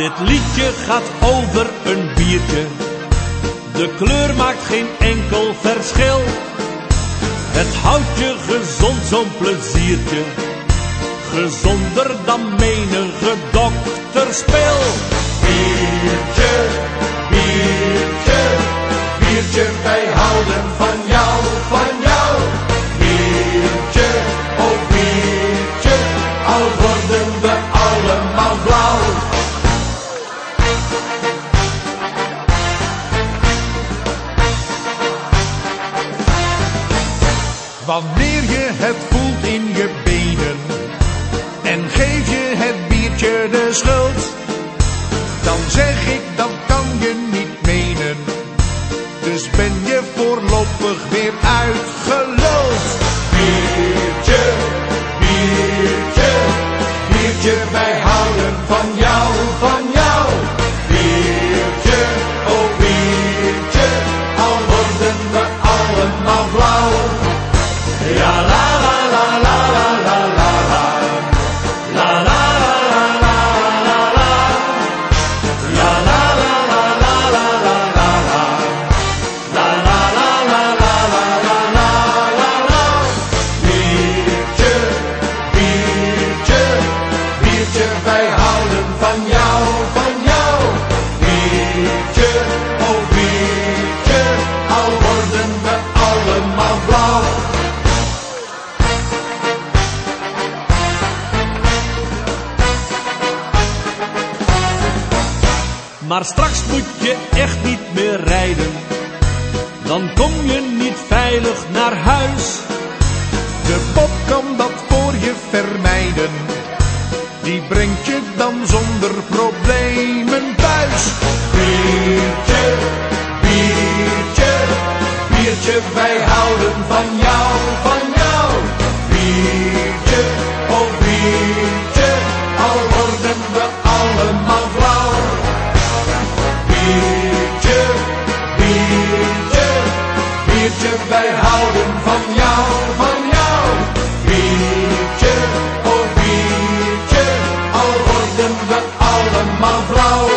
Dit liedje gaat over een biertje. De kleur maakt geen enkel verschil. Het houdt je gezond, zo'n pleziertje. Gezonder dan menige dokterspil. Biertje, biertje, biertje, wij houden van jou, van jou. Biertje, oh biertje, al worden we allemaal blauw. Wanneer je het voelt in je benen en geef je het biertje de schuld, dan zeg ik dat kan je niet menen. Dus ben je voorlopig weer uitgeluld. Biertje, biertje, biertje, wij houden van jou, van jou. Biertje, oh biertje, al worden we allemaal blauw. Ja la la la la la la la la. La la la la la la la. La la la la la la la la la. La la la la la la la la la la. Biertje, biertje, biertje, wij houden van jou, van jou. Biertje, oh biertje, al worden we allemaal blauw. Maar straks moet je echt niet meer rijden. Dan kom je niet veilig naar huis. De pop kan dat voor je vermijden. Die brengt je dan zonder problemen thuis. Biertje, biertje, biertje, wij houden van jou, van jou. Biertje, oh biertje, al worden we allemaal blauw. Biertje, biertje, biertje, wij houden van jou, van jou. Biertje, oh biertje, al worden we allemaal blauw.